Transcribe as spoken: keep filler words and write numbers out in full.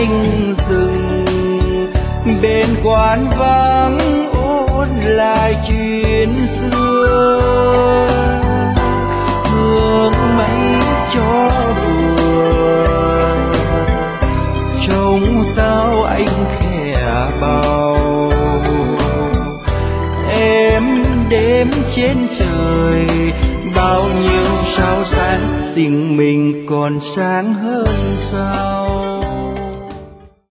cánh rừng, bên quán vắng ôn lại chuyện xưa, hương mấy cho vừa trông sao anh khẽ bầu. Em đêm trên trời bao nhiêu sao sáng, tình mình còn sáng hơn sao.